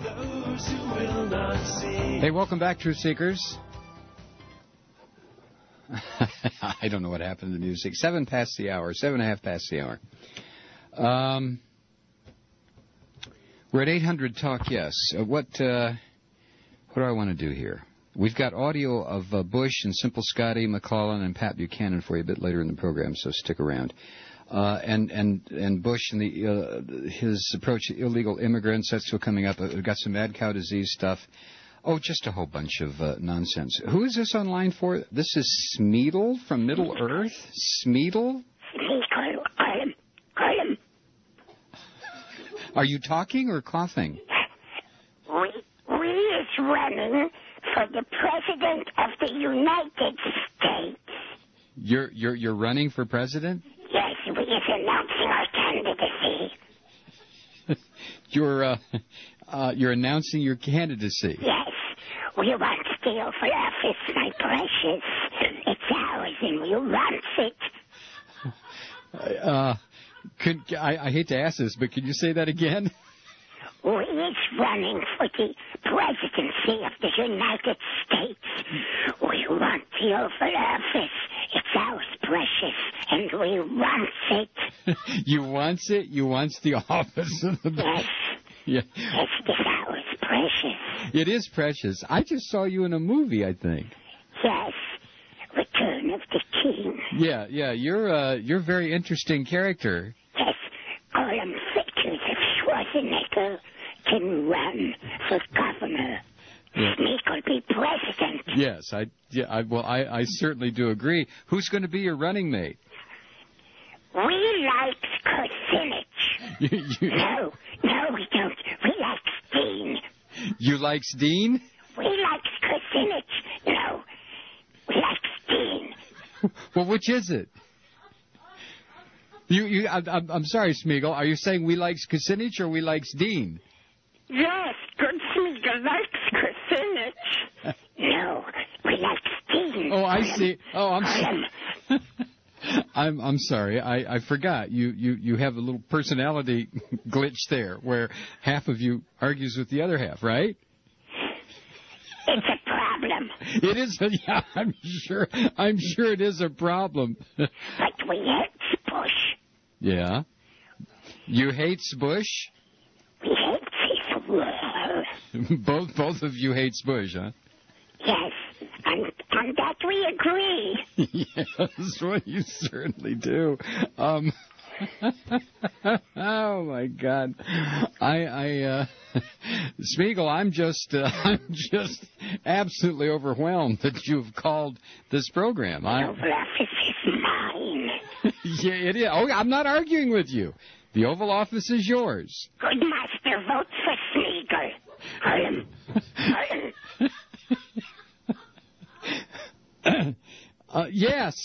Hey, welcome back, Truth Seekers. I don't know what happened to the music. 7 past the hour, 7.5 past the hour. We're at 800 Talk Yes. What do I want to do here? We've got audio of Bush and Simple Scotty, McClellan, and Pat Buchanan for you a bit later in the program, so stick around. And Bush and his approach to illegal immigrants, that's still coming up. We've got some mad cow disease stuff. Oh, just a whole bunch of nonsense. Who is this online for? This is Smeedle from Middle Earth? Smeedle? Are you talking or coughing? We is running for the President of the United States. You're running for president? Yes, we is announcing our candidacy. You're announcing your candidacy. Yes, we want steel for office, my precious. It's ours and we want it. I hate to ask this, but could you say that again? We is running for the presidency of the United States. We want the Oval Office. It's ours, precious, and we want it. You wants it? You wants the office of the... Yes. Yeah. It's ours, precious. It is precious. I just saw you in a movie, I think. Yes. Return of the King. Yeah. You're a very interesting character. Yes. All them pictures of Schwarzenegger can run for governor. Yeah. Sneak will be president. Yes, I certainly do agree. Who's going to be your running mate? We like Kucinich. No, we don't. We like Dean. You likes Dean? We like Kucinich. No, we like Dean. Well, which is it? I'm sorry, Smeagol. Are you saying we likes Kucinich or we likes Dean? Yes, good Smeagol likes Kucinich. No, we like Dean. Oh, I see. Oh, I'm sorry. I'm sorry. I forgot. You have a little personality glitch there where half of you argues with the other half, right? It's a problem. It is. Yeah, I'm sure it is a problem. But we hate Bush. Yeah. You hates Bush? We hate his world. Both of you hates Bush, huh? Yes. On that we agree. Yes, well, you certainly do. Oh my God, Smeagol, I'm just absolutely overwhelmed that you've called this program. The Oval Office is mine. Yeah, it is. Oh, I'm not arguing with you. The Oval Office is yours. Good master, vote for Smeagol. Yes.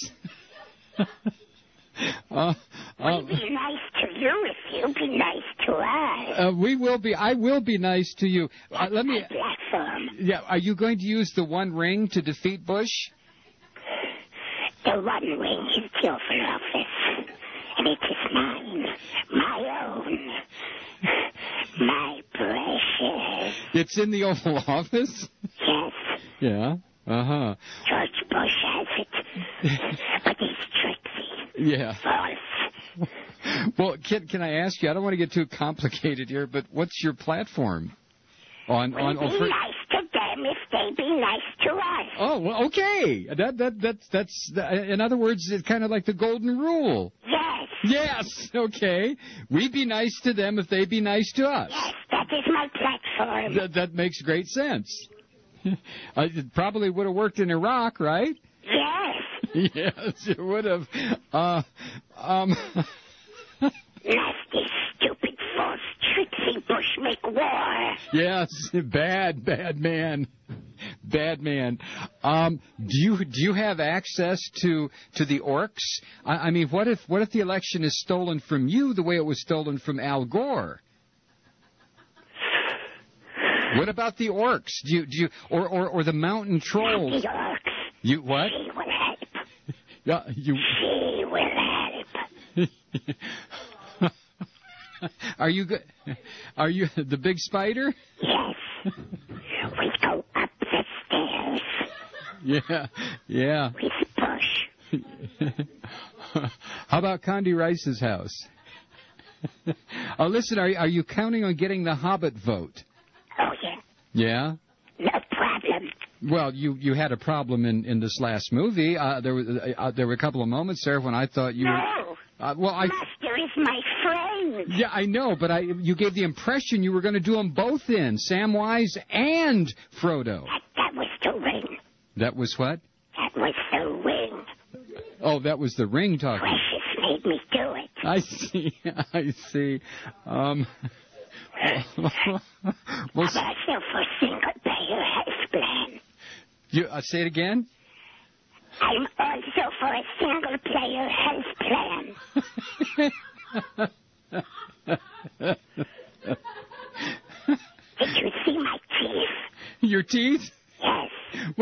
We'll be nice to you if you be nice to us. We will be. I will be nice to you. Let me. Platform. Yeah. Are you going to use the One Ring to defeat Bush? The One Ring is the Oval Office, and it is mine, my own, my precious. It's in the Oval Office? Yes. Yeah. Uh-huh. George Bush has it, but he's tricksy. Yeah. False. Well, can I ask you? I don't want to get too complicated here, but what's your platform? Be nice to them if they be nice to us. Oh, well, okay. That's in other words, it's kind of like the golden rule. Yes. Yes. Okay. We be nice to them if they be nice to us. Yes, that is my platform. That makes great sense. It probably would have worked in Iraq, right? Yes. Yes, it would have. Nasty, stupid, false, tricksy Bush make war. Yes, bad man. Bad man. Do you have access to the orcs? I mean, what if the election is stolen from you the way it was stolen from Al Gore? What about the orcs? Do you or the mountain trolls? The orcs. You what? She will help. Yeah, She will help. Are you the big spider? Yes. We go up the stairs. Yeah. With Bush. How about Condi Rice's house? Oh, listen, are you counting on getting the Hobbit vote? Oh, yeah. Yeah? No problem. Well, you had a problem in this last movie. There were a couple of moments there when I thought you No. were... Master is my friend. Yeah, I know, but you gave the impression you were going to do them both in, Samwise and Frodo. That was the ring. That was what? That was the ring. Oh, that was the ring talking. Precious made me do it. I see. I'm also for single-payer health plan. You say it again? I'm also for a single-player health plan. Did you see my teeth? Your teeth? Yes.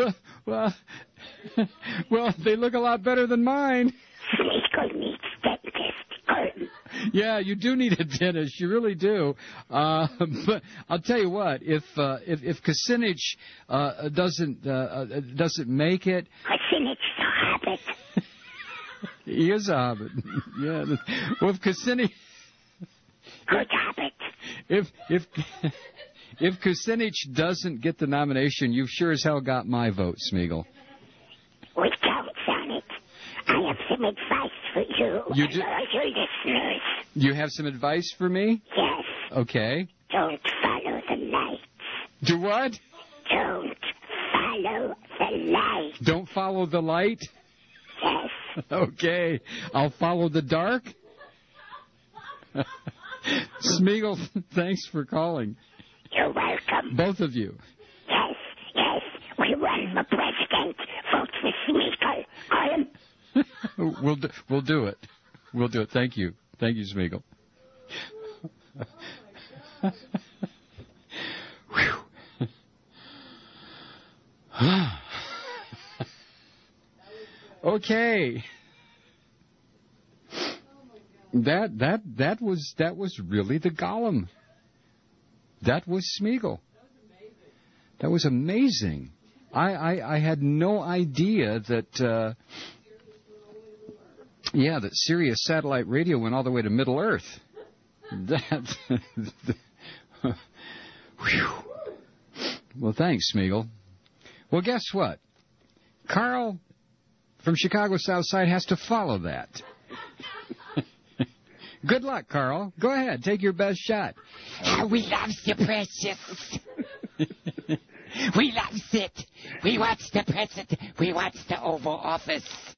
Well, they look a lot better than mine. Sneaker needs dentist. Yeah, you do need a dentist. You really do. But I'll tell you what. If Kucinich doesn't make it, Kucinich's a hobbit. He is a hobbit. Yeah. Well, if Kucinich. Good hobbit. If Kucinich doesn't get the nomination, you've sure as hell got my vote, Smeagol. We count on it. I have some advice for you and all your listeners. You have some advice for me? Yes. Okay. Don't follow the lights. Do what? Don't follow the light. Don't follow the light? Yes. Okay. I'll follow the dark? Smeagol, thanks for calling. You're welcome. Both of you. Yes. We run for president. Vote for Smeagol. Call him. We'll do it. We'll do it. Thank you. Thank you, Smeagol. Okay. That was really the Gollum. That was Smeagol. That was amazing. I had no idea that that Sirius satellite radio went all the way to Middle Earth. Well, thanks, Smeagol. Well, guess what? Carl from Chicago South Side has to follow that. Good luck, Carl. Go ahead. Take your best shot. We love you, Precious. We love it. We watch the president. We watch the Oval Office.